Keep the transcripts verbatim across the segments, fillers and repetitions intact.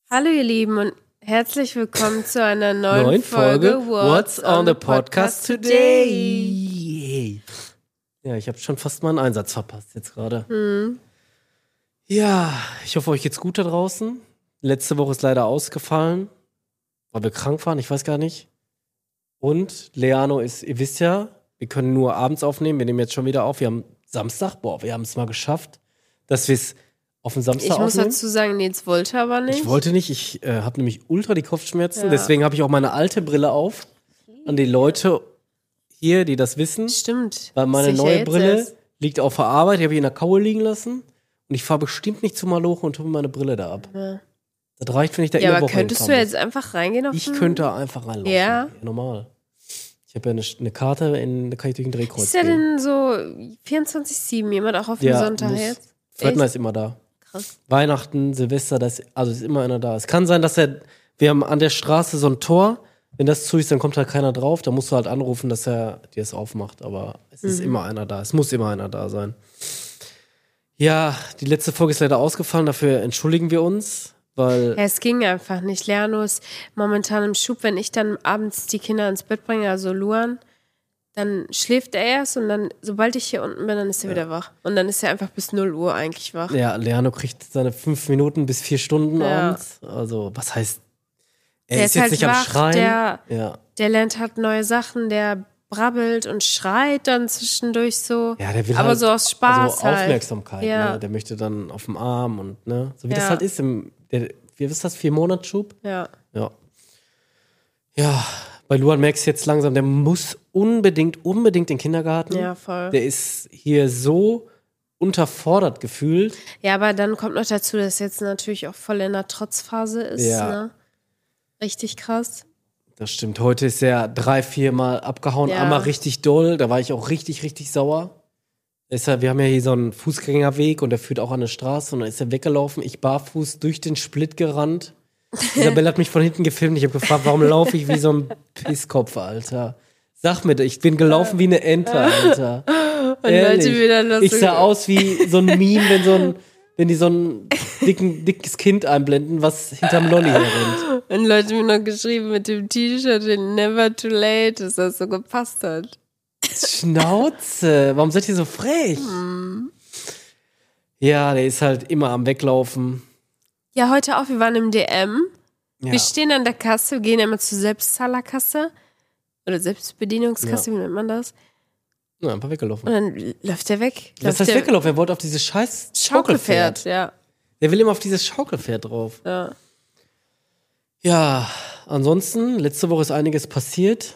Hallo ihr Lieben und herzlich willkommen zu einer neuen, neuen Folge, Folge What's on the Podcast Today? Ja, ich habe schon fast mal einen Einsatz verpasst jetzt gerade. Hm. Ja, ich hoffe, euch geht's gut da draußen. Letzte Woche ist leider ausgefallen, weil wir krank waren, ich weiß gar nicht. Und Leano ist, ihr wisst ja, wir können nur abends aufnehmen, wir nehmen jetzt schon wieder auf. Wir haben Samstag, boah, wir haben es mal geschafft, dass wir es auf den Samstag Ich muss aufnehmen. dazu sagen, Nils wollte aber nicht. Ich wollte nicht, ich äh, habe nämlich ultra die Kopfschmerzen, Ja. deswegen habe ich auch meine alte Brille auf. An die Leute hier, die das wissen. Stimmt. Weil meine Sicher neue jetzt Brille erst. liegt auf der Arbeit, die habe ich in der Kaue liegen lassen. Und ich fahre bestimmt nicht zu Maloche und hole meine Brille da ab. Ja, Das reicht, wenn ich da ja in der aber Woche könntest du hinfahren jetzt einfach reingehen auf muss. Ich den- könnte einfach reinlaufen. Ja. Normal. Ich habe ja eine, eine Karte, in, da kann ich durch den Drehkreuz Ist ja gehen. denn so vierundzwanzig sieben jemand auch auf dem Ja, Sonntag muss. jetzt? Pförtner Echt? ist immer da. Krass. Weihnachten, Silvester, das, also ist immer einer da. Es kann sein, dass er, wir haben an der Straße so ein Tor, wenn das zu ist, dann kommt halt keiner drauf, da musst du halt anrufen, dass er dir es aufmacht, aber es ist Mhm. immer einer da, es muss immer einer da sein. Ja, die letzte Folge ist leider ausgefallen, dafür entschuldigen wir uns, weil, Ja, es ging einfach nicht. Lerno ist momentan im Schub. Wenn ich dann abends die Kinder ins Bett bringe, also Luan, dann schläft er erst und dann, sobald ich hier unten bin, dann ist er wieder wach. Und dann ist er einfach bis null Uhr eigentlich wach. ja, Leano kriegt seine fünf Minuten bis vier Stunden Ja. abends, also was heißt, er Der ist ist jetzt halt nicht am wach, Schreien. der- ja. Der lernt halt neue Sachen, der brabbelt und schreit dann zwischendurch so. Ja, der will aber halt so aus Spaß also halt. Aufmerksamkeit, Ja. ne? Der möchte dann auf dem Arm und, ne? So wie Ja. das halt ist im, der, wie ist das, vier Monatsschub? Ja. Ja. Ja, bei Luan merkst du jetzt langsam, der muss unbedingt, unbedingt in den Kindergarten. Ja, voll. Der ist hier so unterfordert gefühlt. Ja, aber dann kommt noch dazu, dass jetzt natürlich auch voll in der Trotzphase ist. Ja. Ne? Richtig krass. Das stimmt. Heute ist er drei, vier Mal abgehauen. Ja. Einmal richtig doll. Da war ich auch richtig, richtig sauer. Ist er, wir haben ja hier so einen Fußgängerweg und der führt auch an eine Straße. Und dann ist er weggelaufen. Ich barfuß durch den Split gerannt. Isabelle hat mich von hinten gefilmt. Ich habe gefragt, warum laufe ich wie so ein Pisskopf, Alter? Sag mir, ich bin gelaufen wie eine Ente, Alter. Und Ehrlich. Leute wieder lustig. Ich sah aus wie so ein Meme, wenn so ein, wenn die so ein dicken, dickes Kind einblenden, was hinterm Lolli herrennt. Und Leute mir noch geschrieben mit dem T-Shirt in Never Too Late, dass das so gepasst hat. Schnauze, warum seid ihr so frech? Ja, der ist halt immer am Weglaufen. Ja, heute auch, wir waren im D M. Ja. Wir stehen an der Kasse, gehen immer zur Selbstzahlerkasse. Oder Selbstbedienungskasse, wie nennt man das? Ja, einfach weggelaufen. Und dann läuft der weg. Das Läuft heißt der weggelaufen, er wollte auf dieses scheiß Schaukelpferd, Schaukelpferd. ja. Der will immer auf dieses Schaukelpferd drauf. ja. Ja, ansonsten, letzte Woche ist einiges passiert.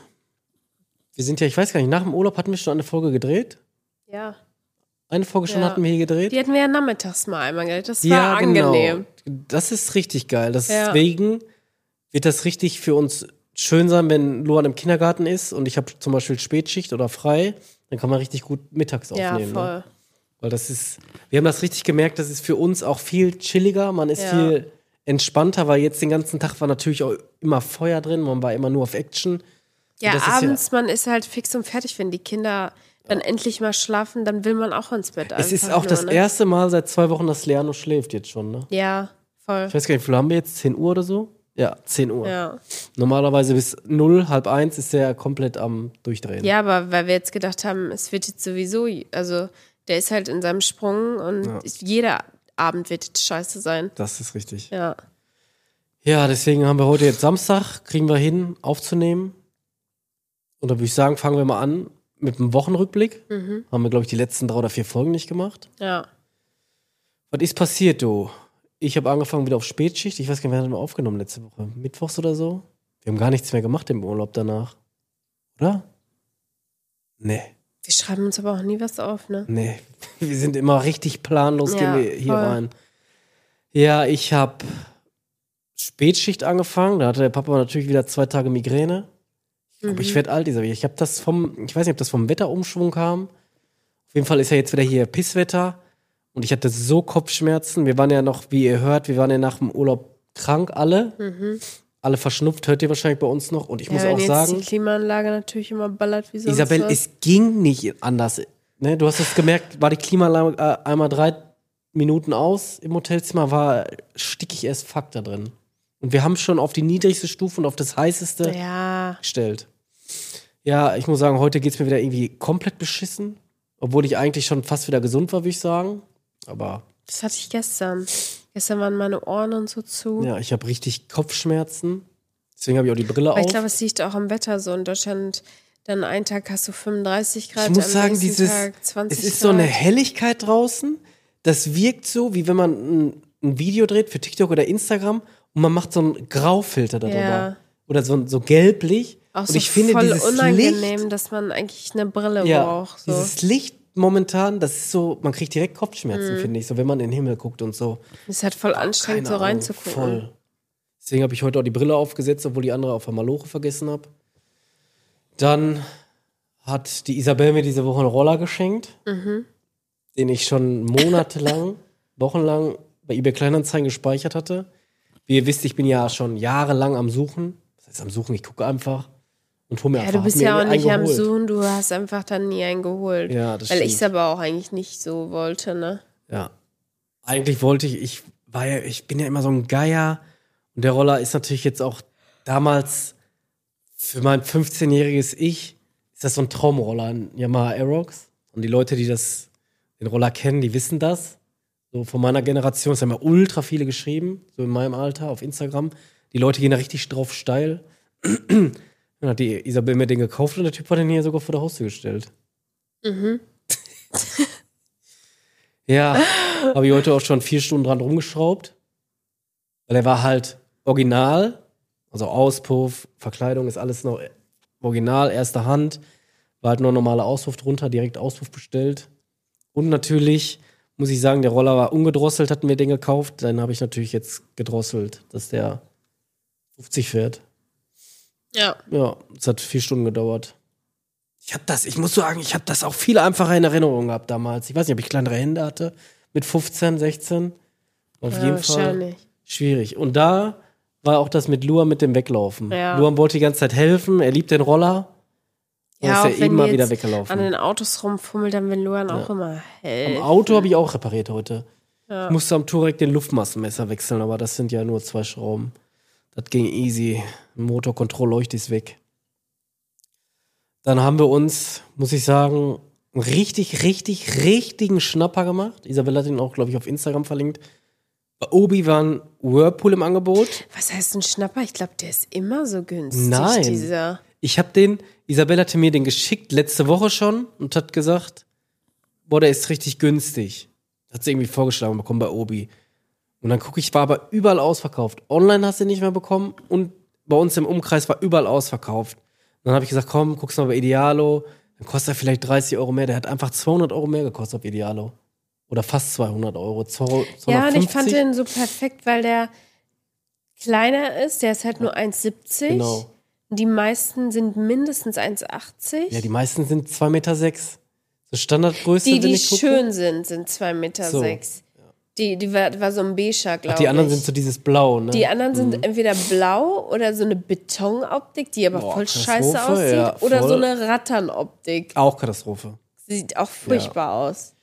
Wir sind ja, ich weiß gar nicht, nach dem Urlaub hatten wir schon eine Folge gedreht. Ja. Eine Folge schon Ja. hatten wir hier gedreht. Die hatten wir ja nachmittags mal einmal gedreht. Das war Ja, angenehm. genau. Das ist richtig geil. Ja. Deswegen wird das richtig für uns schön sein, wenn Luan im Kindergarten ist und ich habe zum Beispiel Spätschicht oder frei, dann kann man richtig gut mittags Ja, aufnehmen. voll. Ne? Weil das ist, wir haben das richtig gemerkt, das ist für uns auch viel chilliger, man ist Ja. viel entspannter, weil jetzt den ganzen Tag war natürlich auch immer Feuer drin, man war immer nur auf Action. Ja, das ist ja- abends, man ist halt fix und fertig, wenn die Kinder dann endlich mal schlafen, dann will man auch ins Bett Es ist einfach auch das nur, ne? erste Mal seit zwei Wochen, dass Leano schläft jetzt schon, ne? Ja, voll. Ich weiß gar nicht, wie viel haben wir jetzt? zehn Uhr oder so? Ja, zehn Uhr. Ja. Normalerweise bis null, halb eins ist er komplett am Durchdrehen. ja, aber weil wir jetzt gedacht haben, es wird jetzt sowieso, also der ist halt in seinem Sprung und Ja. jeder Abend wird jetzt scheiße sein. Das ist richtig. Ja. Ja, deswegen haben wir heute jetzt Samstag, kriegen wir hin, aufzunehmen. Und da würde ich sagen, fangen wir mal an mit einem Wochenrückblick. Mhm. Haben wir, glaube ich, die letzten drei oder vier Folgen nicht gemacht. Ja. Was ist passiert, du? Ich habe angefangen wieder auf Spätschicht. Ich weiß gar nicht, wer hat wir aufgenommen letzte Woche? Mittwochs oder so? Wir haben gar nichts mehr gemacht im Urlaub danach. Oder? Nee, Wir schreiben uns aber auch nie was auf, ne? nee. Wir sind immer richtig planlos Ja, gehen wir hier voll. rein. Ja, ich habe Spätschicht angefangen. Da hatte der Papa natürlich wieder zwei Tage Migräne. Ich glaube, Mhm. ich werde alt dieser Weg. Ich habe das vom, ich weiß nicht, ob das vom Wetterumschwung kam. Auf jeden Fall ist ja jetzt wieder hier Pisswetter. Und ich hatte so Kopfschmerzen. Wir waren ja noch, wie ihr hört, wir waren ja nach dem Urlaub krank, alle. Mhm. Alle verschnupft, hört ihr wahrscheinlich bei uns noch. Und ich Ja, muss wenn auch jetzt sagen, die Klimaanlage natürlich immer ballert wie sonst Isabel, was. es ging nicht anders. Ne, du hast es gemerkt, war die Klimaanlage äh, einmal drei Minuten aus im Hotelzimmer, war stickig erst Fuck da drin. Und wir haben schon auf die niedrigste Stufe und auf das heißeste Ja. gestellt. Ja, ich muss sagen, heute geht's mir wieder irgendwie komplett beschissen. Obwohl ich eigentlich schon fast wieder gesund war, würde ich sagen. Aber Das hatte ich gestern. Gestern waren meine Ohren und so zu. ja, ich habe richtig Kopfschmerzen. Deswegen habe ich auch die Brille Aber auf. ich glaube, es liegt auch am Wetter so. In Deutschland, dann einen Tag hast du fünfunddreißig Grad, ich muss am sagen, nächsten dieses, Tag zwanzig es ist so eine Grad. Helligkeit draußen. Das wirkt so, wie wenn man ein, ein Video dreht für TikTok oder Instagram und man macht so einen Graufilter darüber. Ja. Oder so, so gelblich. Auch und so ich finde voll dieses unangenehm, Licht, dass man eigentlich eine Brille ja, braucht. So. dieses Licht momentan, das ist so, man kriegt direkt Kopfschmerzen, Mhm. finde ich, so wenn man in den Himmel guckt und so. Das ist halt voll anstrengend, Keine so Ahnung, reinzugucken. voll. Deswegen habe ich heute auch die Brille aufgesetzt, obwohl die andere auf der Maloche vergessen habe. Dann hat die Isabel mir diese Woche einen Roller geschenkt, Mhm. den ich schon monatelang, wochenlang bei eBay Kleinanzeigen gespeichert hatte. Wie ihr wisst, ich bin ja schon jahrelang am Suchen. Was heißt am Suchen? Ich gucke einfach und hole mir Ja, einfach. du bist hab mir ja auch nicht am einen geholt. Suchen, du hast einfach dann nie einen geholt. Ja, das Weil stimmt. ich es aber auch eigentlich nicht so wollte, ne? Ja. Eigentlich wollte ich, ich war ja, ich bin ja immer so ein Geier. Und der Roller ist natürlich jetzt auch damals für mein fünfzehnjähriges Ich, ist das so ein Traumroller, ein Yamaha Aerox. Und die Leute, die das, den Roller kennen, die wissen das. So von meiner Generation, es haben ja ultra viele geschrieben, so in meinem Alter auf Instagram. Die Leute gehen da richtig drauf steil. Dann hat die Isabel mir den gekauft und der Typ hat den hier sogar vor der Haustür gestellt. Mhm. Ja, habe ich heute auch schon vier Stunden dran rumgeschraubt. Weil er war halt original, also Auspuff, Verkleidung ist alles noch original, erster Hand. War halt nur normaler Auspuff drunter, direkt Auspuff bestellt. Und natürlich, muss ich sagen, der Roller war ungedrosselt, hatten wir den gekauft. Dann habe ich natürlich jetzt gedrosselt, dass der fünfzig fährt. Ja. Ja, es hat vier Stunden gedauert. Ich habe das, ich muss sagen, ich habe das auch viel einfacher in Erinnerung gehabt damals. Ich weiß nicht, ob ich kleinere Hände hatte, mit fünfzehn, sechzehn. Auf Ja, jeden Fall wahrscheinlich. schwierig. Und da war auch das mit Luan mit dem Weglaufen. Ja. Luan wollte die ganze Zeit helfen, er liebt den Roller. Und Ja, ist auch er wenn eben mal die wieder jetzt weggelaufen. an den Autos rumfummelt, dann will Luan auch immer helfen. Am Auto habe ich auch repariert heute. Ja. Ich musste am Touareg den Luftmassenmesser wechseln, aber das sind ja nur zwei Schrauben. Das ging easy. Motorkontrollleuchte ist weg. Dann haben wir uns, muss ich sagen, einen richtig, richtig, richtigen Schnapper gemacht. Isabel hat ihn auch, glaube ich, auf Instagram verlinkt. Bei Obi war ein Whirlpool im Angebot. Was heißt ein Schnapper? Ich glaube, der ist immer so günstig, Nein. dieser. Ich habe den, Isabel hatte mir den geschickt letzte Woche schon und hat gesagt, boah, der ist richtig günstig. Hat sie irgendwie vorgeschlagen bekommen bei Obi. Und dann gucke ich, war aber überall ausverkauft. Online hast du nicht mehr bekommen und bei uns im Umkreis war überall ausverkauft. Und dann habe ich gesagt, komm, guck's mal bei Idealo. Dann kostet er vielleicht dreißig Euro mehr. Der hat einfach zweihundert Euro mehr gekostet auf Idealo. Oder fast zweihundert Euro. zweihundertfünfzig. Ja, und ich fand den so perfekt, weil der kleiner ist. Der ist halt nur eins siebzig. Genau. Die meisten sind mindestens eins achtzig. Ja, die meisten sind zwei Meter sechs. So Standardgröße, Die, wenn die ich gucke. schön sind, sind zwei Meter So. sechs. Die, die war, war so ein beiger, glaube ich. Ach, die anderen sind so dieses Blau, ne? Die anderen sind entweder blau oder so eine Betonoptik, die aber Boah, voll Katastrophe, scheiße aussieht. ja, oder voll. so eine Ratternoptik. Auch Katastrophe. Sieht auch furchtbar aus.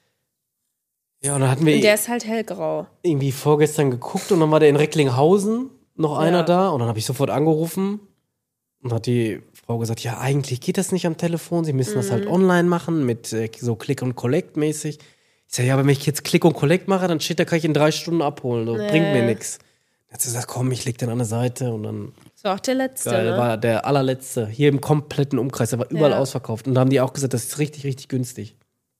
Ja, und dann hatten wir Und der ist halt hellgrau. irgendwie vorgestern geguckt und dann war der in Recklinghausen noch einer Ja. da und dann habe ich sofort angerufen und hat die Frau gesagt, ja, eigentlich geht das nicht am Telefon, sie müssen das halt Mhm. online machen mit äh, so Click und Collect mäßig. Ich sage, ja, aber wenn ich jetzt Click und Collect mache, dann steht, da kann ich in drei Stunden abholen, so, Nee. bringt mir nichts. Dann hat sie gesagt, komm, ich leg den an der Seite und dann Das war auch der letzte, geil, ne? war der allerletzte, hier im kompletten Umkreis, der war überall Ja. ausverkauft und da haben die auch gesagt, das ist richtig, richtig günstig.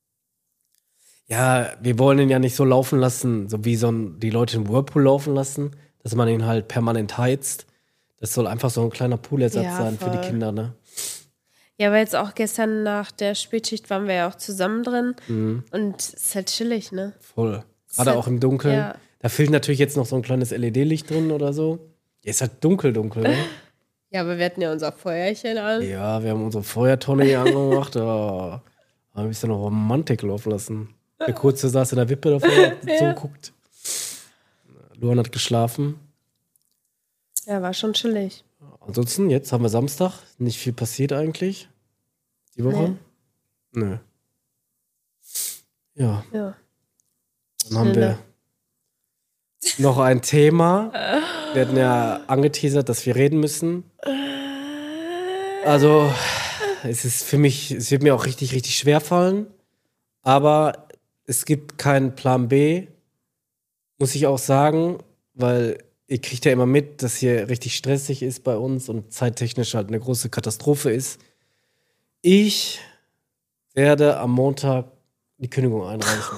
Ja, wir wollen ihn ja nicht so laufen lassen, so wie so ein, die Leute im Whirlpool laufen lassen, dass man ihn halt permanent heizt. Das soll einfach so ein kleiner Poolersatz Ja, sein für die voll. Kinder, ne? Ja, aber jetzt auch gestern nach der Spätschicht waren wir ja auch zusammen drin. Mhm. Und es ist halt chillig, ne? Voll. Gerade halt- auch im Dunkeln. ja. Da fehlt natürlich jetzt noch so ein kleines L E D-Licht drin oder so. Ja, ist halt dunkel, dunkel, ne? Ja, aber wir hatten ja unser Feuerchen an. Ja, wir haben unsere Feuertonne hier angemacht. Oh, haben ein bisschen noch Romantik laufen lassen. Der Kurze saß in der Wippe davor und hat so Ja. geguckt. Luan hat geschlafen. Ja, war schon chillig. Ansonsten, jetzt haben wir Samstag. Nicht viel passiert eigentlich. Die Woche? Nö. Ja, Ja. dann haben Nee, wir ne. noch ein Thema. Wir hatten ja angeteasert, dass wir reden müssen. Also, es ist für mich, es wird mir auch richtig, richtig schwer fallen. Aber es gibt keinen Plan B, muss ich auch sagen, weil ihr kriegt ja immer mit, dass hier richtig stressig ist bei uns und zeittechnisch halt eine große Katastrophe ist. Ich werde am Montag die Kündigung einreichen.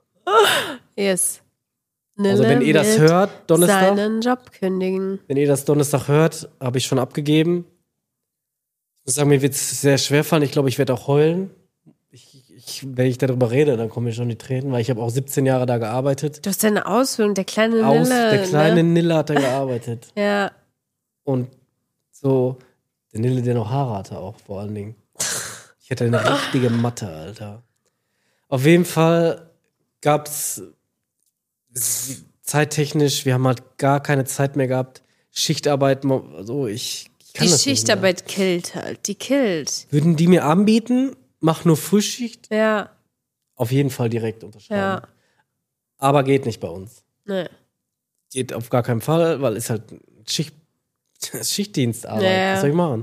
Yes. Also wenn ihr das hört, Donnerstag, seinen Job kündigen. wenn ihr das Donnerstag hört, habe ich schon abgegeben. Ich muss sagen, mir wird es sehr schwer fallen. Ich glaube, ich werde auch heulen. Ich, ich, wenn ich darüber rede, dann kommen mir schon die Tränen, weil ich habe auch siebzehn Jahre da gearbeitet. Du hast deine Ausbildung, der kleine Aus, Nille. der kleine ne? Nille hat da gearbeitet. Ja. Und so, der Nille, der noch Haare hatte auch, vor allen Dingen. Ich hatte eine richtige Matte, Alter. Auf jeden Fall gab's zeittechnisch, wir haben halt gar keine Zeit mehr gehabt. Schichtarbeit, so, ich, ich kann Die das Schichtarbeit killt halt, die killt. Würden die mir anbieten, mach nur Frühschicht, Ja, auf jeden Fall direkt unterschreiben. ja. Aber geht nicht bei uns. Nee. Geht auf gar keinen Fall, weil es halt Schicht, Schichtdienstarbeit. Ja, ja. Was soll ich machen?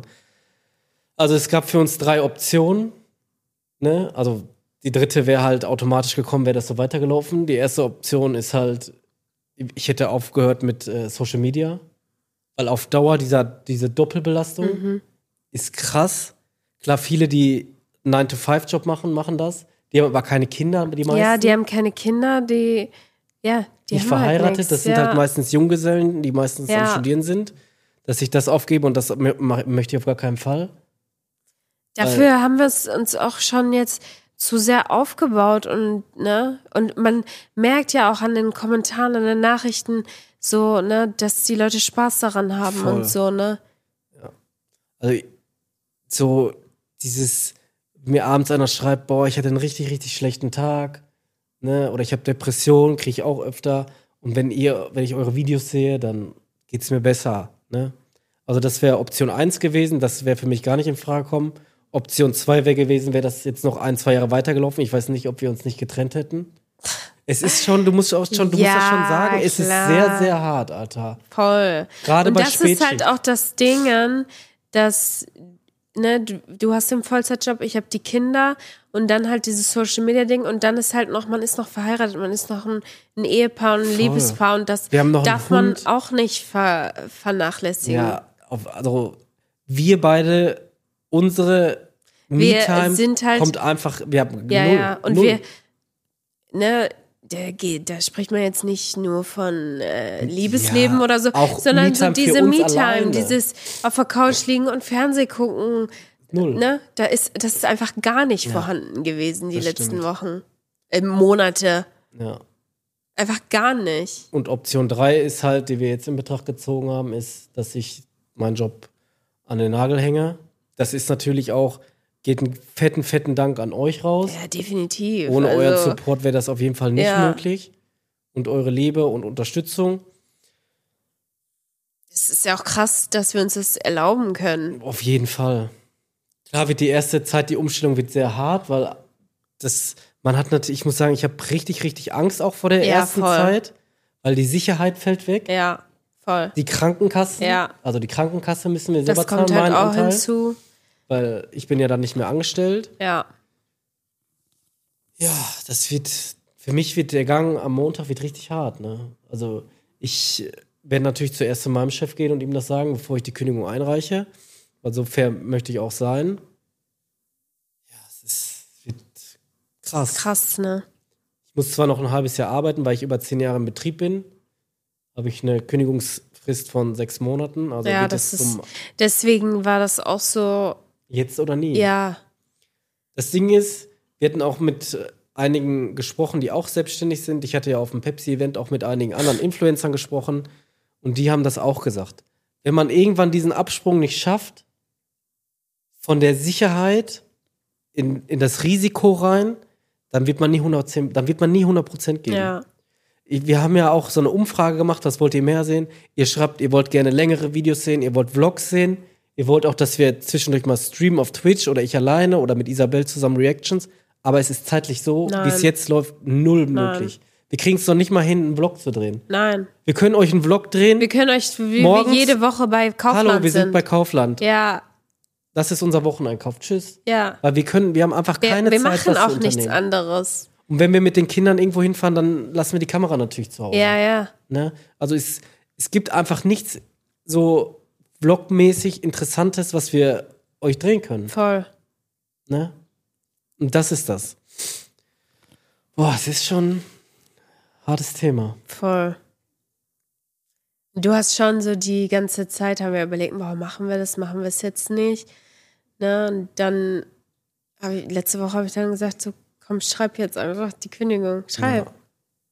Also es gab für uns drei Optionen. Ne? Also die dritte wäre halt automatisch gekommen, wäre das so weitergelaufen. Die erste Option ist halt, ich hätte aufgehört mit äh, Social Media, weil auf Dauer dieser, diese Doppelbelastung Mhm. ist krass. Klar, viele, die nine to five Job machen, machen das. Die haben aber keine Kinder, die meisten. Ja, die haben keine Kinder, die, ja, die nicht haben verheiratet. halt nix. Das sind ja. halt meistens Junggesellen, die meistens Ja. am Studieren sind. Dass ich das aufgebe und das m- mach- möchte ich auf gar keinen Fall. Dafür haben wir es uns auch schon jetzt zu sehr aufgebaut und, ne, und man merkt ja auch an den Kommentaren, an den Nachrichten so, ne, dass die Leute Spaß daran haben Voll. und so, ne. Also so dieses, mir abends einer schreibt, boah, ich hatte einen richtig, richtig schlechten Tag, ne, oder ich habe Depressionen, kriege ich auch öfter. Und wenn ihr, wenn ich eure Videos sehe, dann geht's mir besser, ne. Also das wäre Option eins gewesen, das wäre für mich gar nicht in Frage gekommen. Option zwei wäre gewesen, wäre das jetzt noch ein, zwei Jahre weitergelaufen. Ich weiß nicht, ob wir uns nicht getrennt hätten. Es ist schon, du musst auch schon, du Ja, musst das schon sagen, es ist klar. sehr, sehr hart, Alter. Voll. Gerade und bei das ist Spätschicht. halt auch das Ding, dass, ne, du, du hast den Vollzeitjob, ich habe die Kinder und dann halt dieses Social-Media-Ding und dann ist halt noch, man ist noch verheiratet, man ist noch ein, ein Ehepaar und ein Voll. Liebespaar und das Wir haben noch einen darf man Hund. auch nicht ver, vernachlässigen. Ja, auf, also wir beide, unsere Wir Me-Time sind halt- kommt einfach, wir haben Ja, null, ja. Und null. wir, ne, der geht, da spricht man jetzt nicht nur von äh, Liebesleben Ja, oder so, auch sondern so Me-Time für diese uns Me-Time, alleine. dieses auf der Couch liegen und Fernseh gucken, Null. ne, da ist, das ist einfach gar nicht vorhanden gewesen die das letzten stimmt. Wochen, äh, Monate, Ja. einfach gar nicht. Und Option drei ist halt, die wir jetzt in Betracht gezogen haben, ist, dass ich meinen Job an den Nagel hänge. Das ist natürlich auch, geht einen fetten, fetten Dank an euch raus. Ja, definitiv. Ohne also, euren Support wäre das auf jeden Fall nicht Ja. möglich. Und eure Liebe und Unterstützung. Es ist ja auch krass, dass wir uns das erlauben können. Auf jeden Fall. Klar wird die erste Zeit, die Umstellung wird sehr hart, weil das, man hat natürlich, ich muss sagen, ich habe richtig, richtig Angst auch vor der Ja, ersten voll. Zeit, weil die Sicherheit fällt weg. Ja, voll. Die Krankenkassen, Ja. also die Krankenkasse müssen wir selber Das kommt zahlen, halt meinen auch Anteil, hinzu. weil ich bin ja dann nicht mehr angestellt. Ja. Ja, das wird, für mich wird der Gang am Montag wird richtig hart, ne? Also ich werde natürlich zuerst zu meinem Chef gehen und ihm das sagen, bevor ich die Kündigung einreiche. Weil so fair möchte ich auch sein. Ja, es ist, wird krass. Krass, ne? Ich muss zwar noch ein halbes Jahr arbeiten, weil ich über zehn Jahre im Betrieb bin. Habe ich eine Kündigungsfrist von sechs Monaten. Also Ja, geht das es ist, um deswegen war das auch so, jetzt oder nie. ja, Das Ding ist, wir hatten auch mit äh, einigen gesprochen, die auch selbstständig sind. Ich hatte ja auf dem Pepsi-Event auch mit einigen anderen Influencern gesprochen und die haben das auch gesagt. Wenn man irgendwann diesen Absprung nicht schafft, von der Sicherheit in, in das Risiko rein, dann wird man nie hundertzehn, dann wird man nie hundert Prozent geben. ja. Wir haben ja auch so eine Umfrage gemacht, was wollt ihr mehr sehen? Ihr schreibt, ihr wollt gerne längere Videos sehen, ihr wollt Vlogs sehen, ihr wollt auch, dass wir zwischendurch mal streamen auf Twitch oder ich alleine oder mit Isabel zusammen Reactions, aber es ist zeitlich so, Nein. wie es jetzt läuft, null Nein. möglich. Wir kriegen es doch nicht mal hin, einen Vlog zu drehen. Nein. Wir können euch einen Vlog drehen. Wir können euch wie, morgens, wie jede Woche bei Kaufland Hallo, wir sind sind. bei Kaufland. Ja. Das ist unser Wocheneinkauf. Tschüss. Ja. Weil wir können, wir haben einfach keine wir, wir Zeit, machen was auch zu nichts unternehmen. anderes. Und wenn wir mit den Kindern irgendwo hinfahren, dann lassen wir die Kamera natürlich zu Hause. Ja, ja. Ne? Also es, es gibt einfach nichts so vlogmäßig Interessantes, was wir euch drehen können. Voll. Ne? Und das ist das. Boah, es ist schon ein hartes Thema. Voll. Du hast schon so die ganze Zeit, haben wir überlegt, warum machen wir das, machen wir es jetzt nicht. Ne? Und dann, hab ich, letzte Woche habe ich dann gesagt, so komm, schreib jetzt einfach die Kündigung. Schreib. Ja.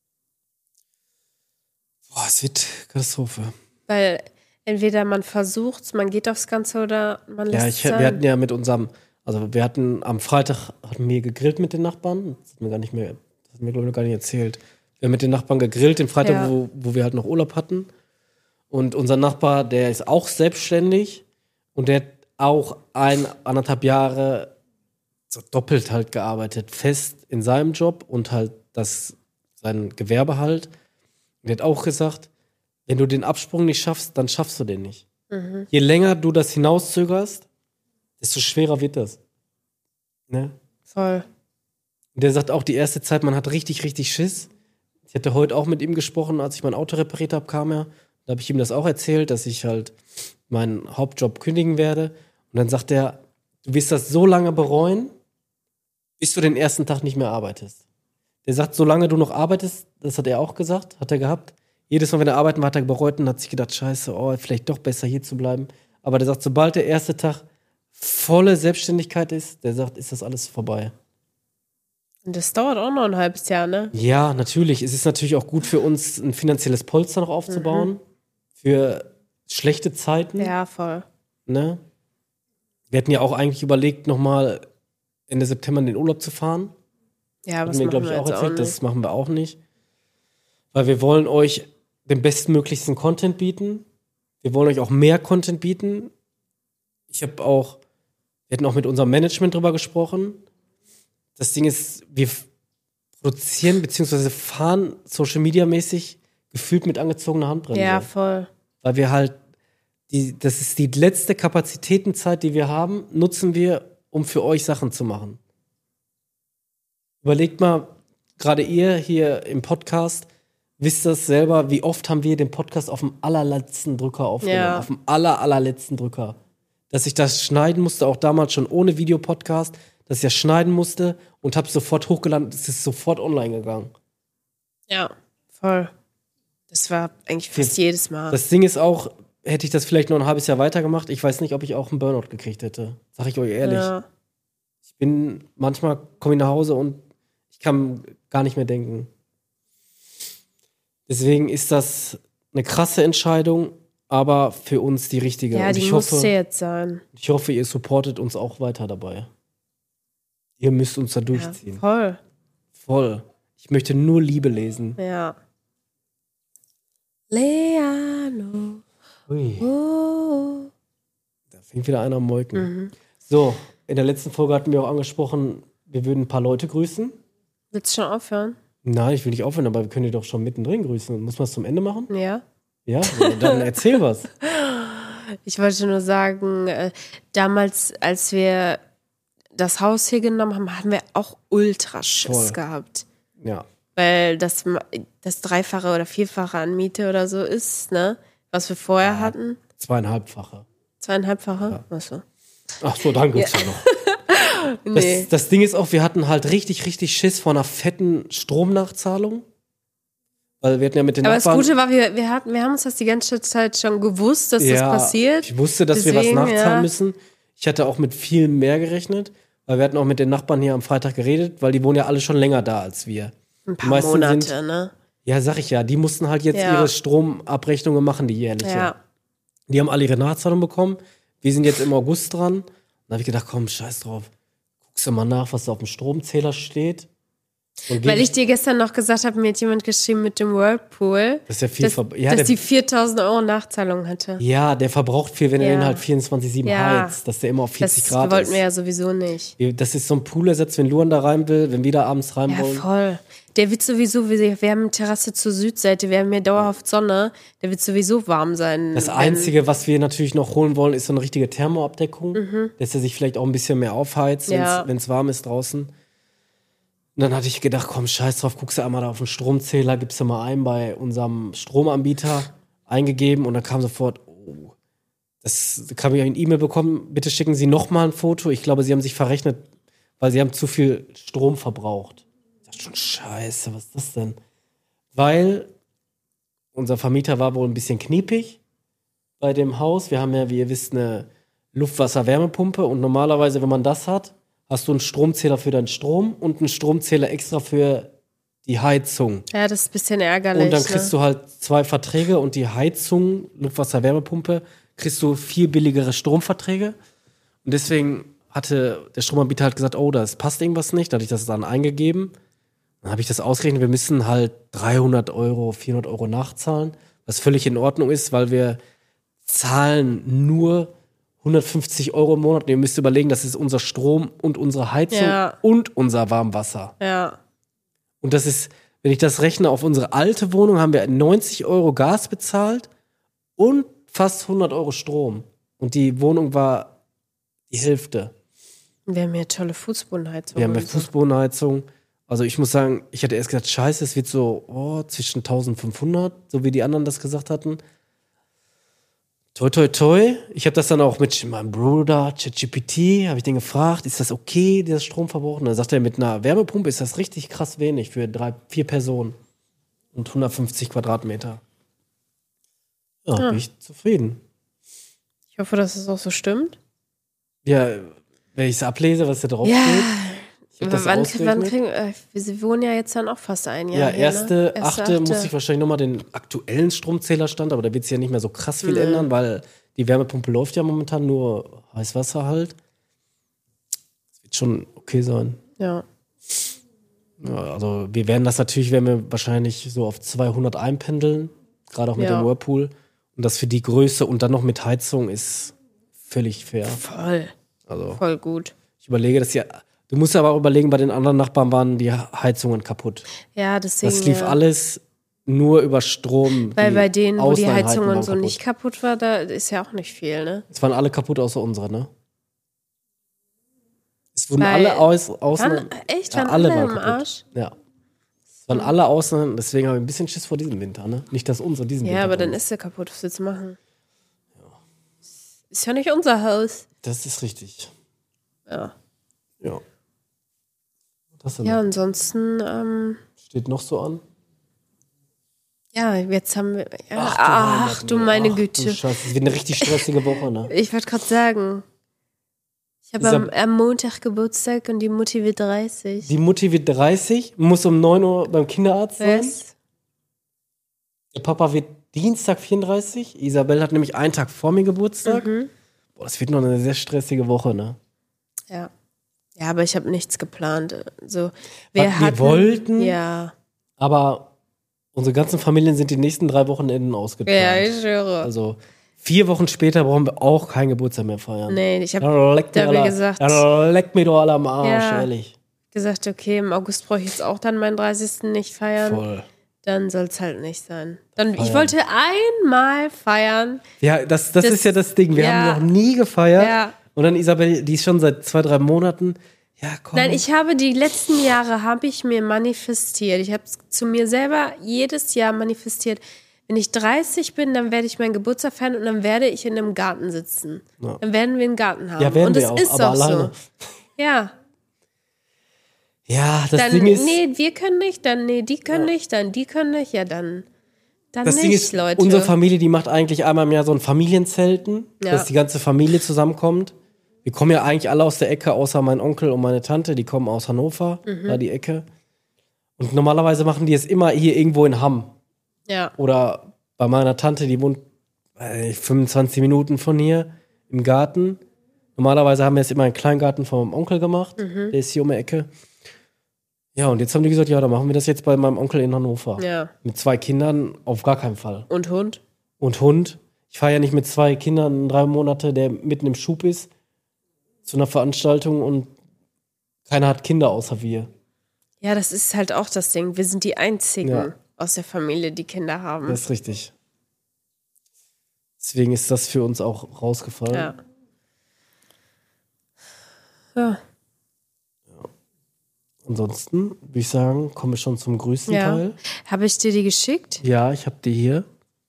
Boah, es wird Katastrophe. Weil entweder man versucht, man geht aufs Ganze oder man lässt Ja, es ich, sein. wir hatten ja mit unserem, also wir hatten am Freitag hatten wir gegrillt mit den Nachbarn. Das hat mir gar nicht mehr, das hat mir glaube ich noch gar nicht erzählt. Wir haben mit den Nachbarn gegrillt, den Freitag, Ja. wo, wo wir halt noch Urlaub hatten. Und unser Nachbar, der ist auch selbstständig und der hat auch ein, anderthalb Jahre so doppelt halt gearbeitet, fest in seinem Job und halt das, sein Gewerbe halt. Und der hat auch gesagt, wenn du den Absprung nicht schaffst, dann schaffst du den nicht. Mhm. Je länger du das hinauszögerst, desto schwerer wird das. Ne? Voll. Und der sagt auch, die erste Zeit, man hat richtig, richtig Schiss. Ich hatte heute auch mit ihm gesprochen, als ich mein Auto repariert habe, kam er. Da habe ich ihm das auch erzählt, dass ich halt meinen Hauptjob kündigen werde. Und dann sagt er, du wirst das so lange bereuen, bis du den ersten Tag nicht mehr arbeitest. Der sagt, solange du noch arbeitest, das hat er auch gesagt, hat er gehabt. Jedes Mal, wenn er arbeiten war, hat er bereut und hat sich gedacht, scheiße, oh, vielleicht doch besser hier zu bleiben. Aber der sagt, sobald der erste Tag volle Selbstständigkeit ist, der sagt, ist das alles vorbei. Und das dauert auch noch ein halbes Jahr, ne? Ja, natürlich. Es ist natürlich auch gut für uns, ein finanzielles Polster noch aufzubauen. Mhm. Für schlechte Zeiten. Ja, voll. Ne? Wir hatten ja auch eigentlich überlegt, nochmal Ende September in den Urlaub zu fahren. Ja, was Hatten wir, machen glaube wir ich, auch jetzt auch erzählt. nicht. Das machen wir auch nicht. Weil wir wollen euch den bestmöglichsten Content bieten. Wir wollen euch auch mehr Content bieten. Ich habe auch, wir hatten auch mit unserem Management drüber gesprochen. Das Ding ist, wir produzieren bzw. fahren Social Media mäßig gefühlt mit angezogener Handbremse. Ja, voll. Weil wir halt, die, das ist die letzte Kapazitätenzeit, die wir haben, nutzen wir, um für euch Sachen zu machen. Überlegt mal, gerade ihr hier im Podcast, wisst das selber, wie oft haben wir den Podcast auf dem allerletzten Drücker aufgenommen? Ja. Auf dem aller, allerletzten Drücker. Dass ich das schneiden musste, auch damals schon ohne Videopodcast, dass ich das schneiden musste und habe sofort hochgeladen, es ist sofort online gegangen. Ja, voll. Das war eigentlich fast jedes Mal. Das Ding ist auch, hätte ich das vielleicht noch ein halbes Jahr weitergemacht, ich weiß nicht, ob ich auch einen Burnout gekriegt hätte. Sag ich euch ehrlich. Ja. Ich bin, manchmal komme ich nach Hause und ich kann gar nicht mehr denken. Deswegen ist das eine krasse Entscheidung, aber für uns die richtige. Ja, und die ich musste hoffe, jetzt sein. ich hoffe, ihr supportet uns auch weiter dabei. Ihr müsst uns da durchziehen. Ja, voll. Voll. Ich möchte nur Liebe lesen. Ja. Leano. Ui, Oh. da fängt wieder einer am Molken. Mhm. So, in der letzten Folge hatten wir auch angesprochen, wir würden ein paar Leute grüßen. Willst du schon aufhören? Nein, ich will nicht aufhören, aber wir können die doch schon mittendrin grüßen. Muss man es zum Ende machen? Ja. Ja, dann erzähl was. Ich wollte nur sagen, äh, damals, als wir das Haus hier genommen haben, haben wir auch ultra Schiss Voll. gehabt. Ja. Weil das, das Dreifache oder Vierfache an Miete oder so ist, ne? Was wir vorher Ja. hatten. Zweieinhalbfache. Zweieinhalbfache? Ja. Achso. Ach so, danke. Ja. noch. Das, Nee. das Ding ist auch, wir hatten halt richtig, richtig Schiss vor einer fetten Stromnachzahlung. Weil wir hatten ja mit den Aber Nachbarn... das Gute war, wir, wir, hatten, wir haben uns das die ganze Zeit schon gewusst, dass ja, das passiert. ich wusste, dass wir was Deswegen, nachzahlen ja. müssen. Ich hatte auch mit viel mehr gerechnet, weil wir hatten auch mit den Nachbarn hier am Freitag geredet, weil die wohnen ja alle schon länger da als wir. Ein Die paar meisten Monate, sind- ne? Ja, sag ich ja, die mussten halt jetzt Ja. ihre Stromabrechnungen machen, die jährliche. Ja. Die haben alle ihre Nachzahlung bekommen. Wir sind jetzt im August dran. Da habe ich gedacht, komm, scheiß drauf. Guckst du mal nach, was da auf dem Stromzähler steht. Und Weil geht- ich dir gestern noch gesagt habe, mir hat jemand geschrieben mit dem Whirlpool, Das ist ja viel dass, ver- ja, dass der- die viertausend Euro Nachzahlung hatte. Ja, der verbraucht viel, wenn er Ja. den halt vierundzwanzig sieben Ja. heizt, dass der immer auf vierzig Das Grad wollten ist. wir ja sowieso nicht. Wir- Das ist so ein Poolersatz, wenn Luan da rein will, wenn wir da abends rein Ja, wollen. voll. Der wird sowieso, wir wir haben eine Terrasse zur Südseite, wir haben hier dauerhaft Sonne, der wird sowieso warm sein. Das wenn- Einzige, was wir natürlich noch holen wollen, ist so eine richtige Thermoabdeckung, dass er sich vielleicht auch ein bisschen mehr aufheizt, Mhm. Ja. wenn es warm ist draußen. Und dann hatte ich gedacht, komm, scheiß drauf, guckst du einmal da auf den Stromzähler, gibst du mal ein bei unserem Stromanbieter, eingegeben und dann kam sofort, oh, das habe ich eine E-Mail bekommen, bitte schicken Sie nochmal ein Foto. Ich glaube, Sie haben sich verrechnet, weil Sie haben zu viel Strom verbraucht. Ich dachte schon, scheiße, was ist das denn? Weil unser Vermieter war wohl ein bisschen kniepig bei dem Haus. Wir haben ja, wie ihr wisst, eine Luftwasser-Wärmepumpe und normalerweise, wenn man das hat, hast du einen Stromzähler für deinen Strom und einen Stromzähler extra für die Heizung. Ja, das ist ein bisschen ärgerlich. Und dann kriegst ne? du halt zwei Verträge und die Heizung, Luftwasser-Wärmepumpe, kriegst du viel billigere Stromverträge. Und deswegen hatte der Stromanbieter halt gesagt, oh, das passt irgendwas nicht. Da hatte ich das dann eingegeben. Dann habe ich das ausgerechnet, wir müssen halt dreihundert Euro, vierhundert Euro nachzahlen, was völlig in Ordnung ist, weil wir zahlen nur hundertfünfzig Euro im Monat. Und ihr müsst überlegen, das ist unser Strom und unsere Heizung Ja. und unser Warmwasser. Ja. Und das ist, wenn ich das rechne, auf unsere alte Wohnung haben wir neunzig Euro Gas bezahlt und fast hundert Euro Strom. Und die Wohnung war die Hälfte. Wir haben hier tolle Fußbodenheizung. Wir haben ja und so. Fußbodenheizung. Also ich muss sagen, ich hatte erst gedacht, scheiße, es wird so oh, zwischen eintausendfünfhundert, so wie die anderen das gesagt hatten. Toi, toi, toi. Ich habe das dann auch mit meinem Bruder, ChatGPT, habe ich den gefragt, ist das okay, dieser Stromverbrauch? Und dann sagt er, mit einer Wärmepumpe ist das richtig krass wenig für drei, vier Personen und hundertfünfzig Quadratmeter. Ja, Ja. bin ich zufrieden. Ich hoffe, dass es auch so stimmt. Ja, wenn ich es ablese, was da drauf Ja. steht. Ich hab das Wann, wann ausgerechnet. kriegen äh, wir wohnen ja jetzt dann auch fast ein Ja, Jahr. hier, erste, ne? achte muss ich wahrscheinlich nochmal den aktuellen Stromzählerstand, aber da wird sich ja nicht mehr so krass viel Nee. ändern, weil die Wärmepumpe läuft ja momentan nur Heißwasser halt. Das wird schon okay sein. Ja. Ja, also wir werden das natürlich, werden wir wahrscheinlich so auf zweihundert einpendeln, gerade auch mit Ja. dem Whirlpool. Und das für die Größe und dann noch mit Heizung ist völlig fair. Voll. Also Voll gut. ich überlege, dass ja. Du musst aber auch überlegen, bei den anderen Nachbarn waren die Heizungen kaputt. Ja, deswegen. Das lief ja. alles nur über Strom. Weil Die bei denen, wo die Außeneinheiten Heizung waren und so kaputt. nicht kaputt war, da ist ja auch nicht viel, ne? Es waren alle kaputt, außer unsere, ne? Es wurden Weil- alle aus, außen. Waren, echt? ja, Waren alle alle waren im kaputt. Arsch? Ja. Es waren alle außen, deswegen habe ich ein bisschen Schiss vor diesem Winter, ne? Nicht, dass unsere diesen Winter. Ja, aber dann kommen. ist sie kaputt. Was willst du machen? Ist ja nicht unser Haus. Das ist richtig. Ja. Ja. Was denn Ja, noch? ansonsten, ähm, Steht noch so an? ja, jetzt haben wir. Ja, Ach, ach, Heimat, du nee. meine Ach, du Güte. Scheiße, es wird eine richtig stressige Woche, ne? Ich wollte gerade sagen. Ich habe Ist am, ja- am Montag Geburtstag und die Mutti wird dreißig. Die Mutti wird dreißig, muss um neun Uhr beim Kinderarzt sein. Was? Der Papa wird Dienstag vierunddreißig. Isabel hat nämlich einen Tag vor mir Geburtstag. Mhm. Boah, das wird noch eine sehr stressige Woche, ne? Ja. Ja, aber ich habe nichts geplant. So, wir, wir hatten, wollten- Ja. Aber unsere ganzen Familien sind die nächsten drei Wochenenden ausgeplant. Ja, ich schwöre. Also vier Wochen später brauchen wir auch keinen Geburtstag mehr feiern. Nee, ich habe Ja, leck da mir hab ich alle, gesagt- ja, leck mir doch alle am Arsch, Ja. ehrlich. gesagt, okay, im August brauche ich jetzt auch dann meinen dreißigsten nicht feiern. Voll. Dann soll es halt nicht sein. Dann, ich Feiern. wollte einmal feiern. Ja, das, das, Das- ist ja das Ding. Wir ja. haben noch nie gefeiert. Ja. Und dann Isabel, die ist schon seit zwei, drei Monaten. Ja, komm. Nein, ich habe die letzten Jahre, habe ich mir manifestiert. Ich habe zu mir selber jedes Jahr manifestiert. Wenn ich dreißig bin, dann werde ich meinen Geburtstag feiern und dann werde ich in einem Garten sitzen. Ja. Dann werden wir einen Garten haben. ja, werden und wir das auch, ist aber auch alleine. so. Ja. Ja, das Dann, Ding ist, nee, wir können nicht, dann, nee, die können nicht, dann die können nicht, ja, dann, dann das nicht, Ding ist, Leute. unsere Familie, die macht eigentlich einmal im Jahr so ein Familienzelten, Ja. dass die ganze Familie zusammenkommt. Wir kommen ja eigentlich alle aus der Ecke, außer mein Onkel und meine Tante, die kommen aus Hannover, Mhm. da die Ecke. Und normalerweise machen die es immer hier irgendwo in Hamm. Ja, Oder bei meiner Tante, die wohnt äh, fünfundzwanzig Minuten von hier im Garten. Normalerweise haben wir es immer im Kleingarten von meinem Onkel gemacht. Mhm. Der ist hier um die Ecke. Ja, und jetzt haben die gesagt, ja, dann machen wir das jetzt bei meinem Onkel in Hannover. Ja. Mit zwei Kindern auf gar keinen Fall. Und Hund? Und Hund. Ich fahre ja nicht mit zwei Kindern drei Monate, der mitten im Schub ist, zu einer Veranstaltung und keiner hat Kinder außer wir. Ja, das ist halt auch das Ding. Wir sind die Einzigen Ja. aus der Familie, die Kinder haben. Das ist richtig. Deswegen ist das für uns auch rausgefallen. Ja. Ja. Ansonsten würde ich sagen, kommen wir schon zum größten Ja. Teil. Habe ich dir die geschickt? Ja, ich habe die hier.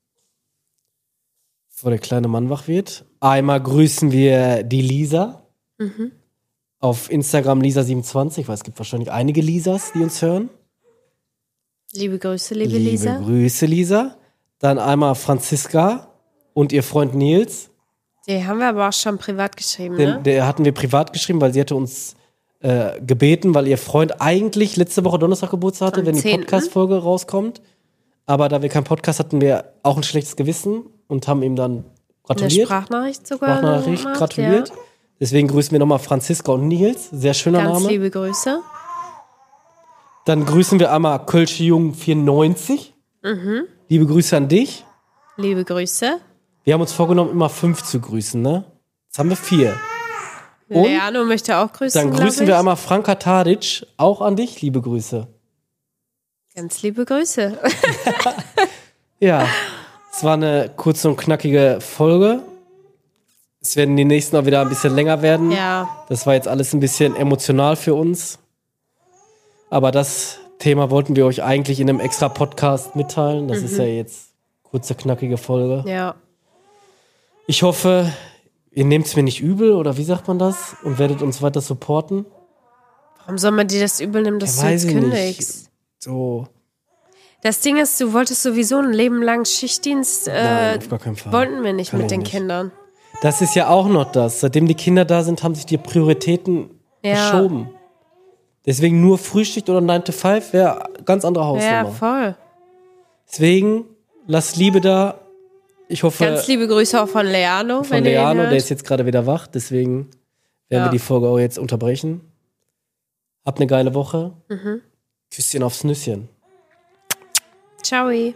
Bevor der kleine Mann wach wird. Einmal grüßen wir die Lisa. Mhm. Auf Instagram Lisa siebenundzwanzig, weil es gibt wahrscheinlich einige Lisas, die uns hören. Liebe Grüße, liebe, Liebe Lisa. Grüße, Lisa. Dann einmal Franziska und ihr Freund Nils. Die haben wir aber auch schon privat geschrieben, Den, ne? der hatten wir privat geschrieben, weil sie hatte uns äh, gebeten, weil ihr Freund eigentlich letzte Woche Donnerstag Geburtstag hatte, Am wenn die zehnten Podcast-Folge rauskommt. Aber da wir keinen Podcast hatten, wir auch ein schlechtes Gewissen und haben ihm dann Eine gratuliert. Sprachnachricht sogar. Sprachnachricht, gemacht, gratuliert. Ja. Deswegen grüßen wir nochmal Franziska und Nils. Sehr schöner Ganz Name. liebe Grüße. Dann grüßen wir einmal Kölsche Jung vierundneunzig. Mhm. Liebe Grüße an dich. Liebe Grüße. Wir haben uns vorgenommen, immer fünf zu grüßen, ne? Jetzt haben wir vier. Und Leano möchte auch grüßen. dann glaub grüßen ich. wir einmal Franka Tadic, auch an dich, liebe Grüße. Ganz liebe Grüße. Ja, es war eine kurze und knackige Folge. Es werden die nächsten auch wieder ein bisschen länger werden. Ja. Das war jetzt alles ein bisschen emotional für uns. Aber das Thema wollten wir euch eigentlich in einem extra Podcast mitteilen. Das Mhm. ist ja jetzt kurze, knackige Folge. Ja. Ich hoffe, ihr nehmt es mir nicht übel, oder wie sagt man das? Und werdet uns weiter supporten. Warum soll man dir das übel nehmen, dass Ja, du weiß jetzt ich nicht. kündigst? So, Das Ding ist, du wolltest sowieso ein Leben lang Schichtdienst. Äh, Nein, auf gar keinen Fall. Wollten wir nicht Kann mit ich den nicht. Kindern. das ist ja auch noch das. Seitdem die Kinder da sind, haben sich die Prioritäten Ja. verschoben. Deswegen nur Frühschicht oder nine to five wäre ganz andere Hausnummer. Ja, voll. Deswegen, lasst Liebe da. Ich hoffe, Ganz liebe Grüße auch von Leano, von wenn ihr ihn Leano, hört. der ist jetzt gerade wieder wach. Deswegen werden Ja. wir die Folge auch jetzt unterbrechen. Habt eine geile Woche. Mhm. Küsschen aufs Nüsschen. Ciao.